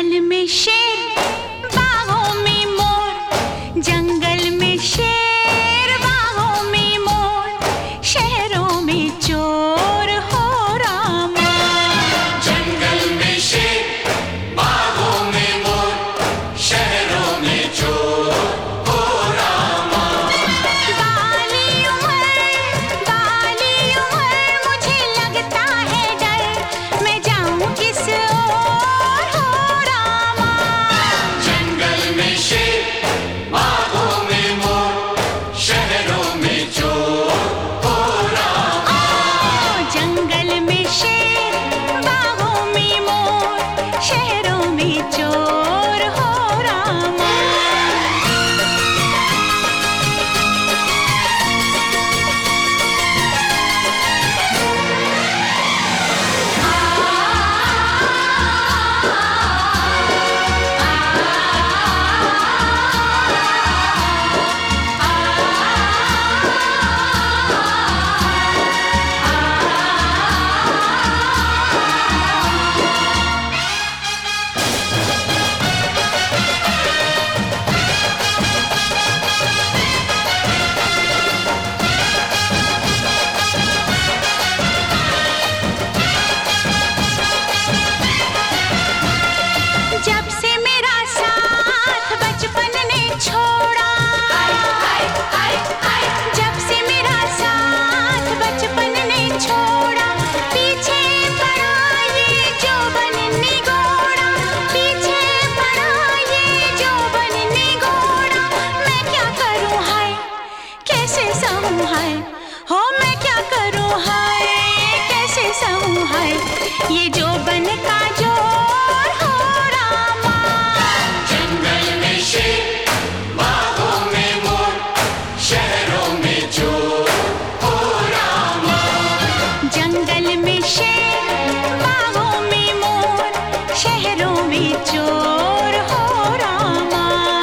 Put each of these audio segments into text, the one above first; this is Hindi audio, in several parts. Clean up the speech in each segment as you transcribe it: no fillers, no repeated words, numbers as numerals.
जंगल में शेर, बागों में मोर, जंगल में शेर, बागों में मोर, शहरों में चोर हो रामा। जंगल में शेर, बागों में मोर, शहरों में चोर हो रामा। बाली उम्र मुझे लगता है डर, मैं जाऊं किस ओर हो रामा। जंगल में शेर, बागों में मोर, शहरों में चोर हो रामा। जंगल में शेर, बागों में मोर, शहरों में चोर हो रामा। जब से मेरा साथ बचपन ने छोड़ा, जब से मेरा साथ बचपन ने छोड़ा, पीछे पड़ा ये जोबन निगोड़ा, पीछे पड़ा ये जोबन निगोड़ा। मैं क्या करूं हाय, कैसे सहूं हाय, हो मैं क्या करूं हाय, कैसे सहूं हाय, ये जोबन का जोर हो रामा। जंगल में शेर, बागों में मोर, शहरों में चोर हो रामा। जंगल में शेर, बागों में मोर, शहरों में चोर हो रामा।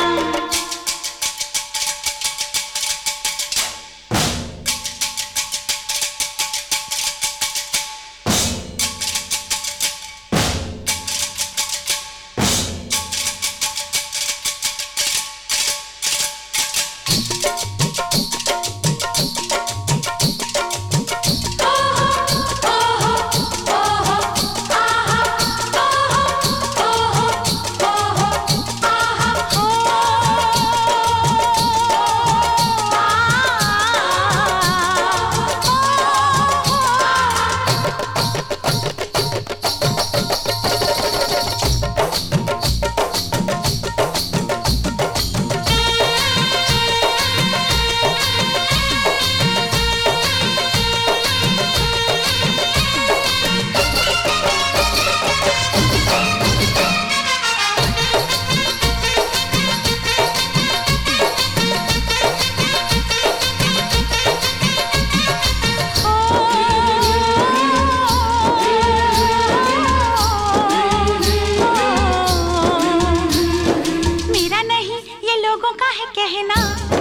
मेरा नहीं ये लोगों का है कहना,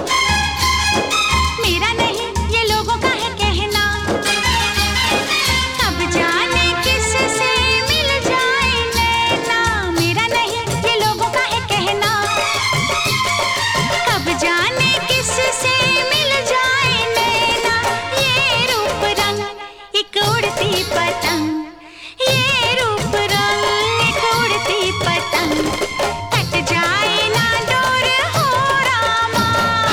मेरा नहीं ये लोगों का है कहना, कब जाने किससे मिल जाए नैना। मेरा नहीं ये लोगों का है कहना, कब जाने किससे मिल जाए नैना। ये रूप रंग एक उड़ती पतंग, ये रूप रंग एक उड़ती पतंग, कट जाए ना डोर हो रामा।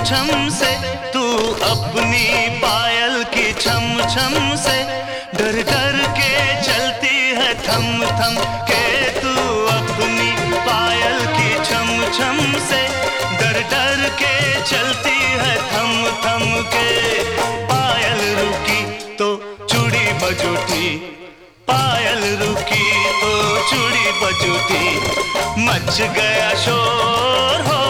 छम से, तू अपनी पायल की छम छम से डर डर के चलती है थम थम के। तू अपनी पायल की छम छम से डर डर के चलती है थम थम के। पायल रुकी तो चूड़ी बजूठी, पायल रुकी तो चूड़ी बजूठी, मच गया शोर हो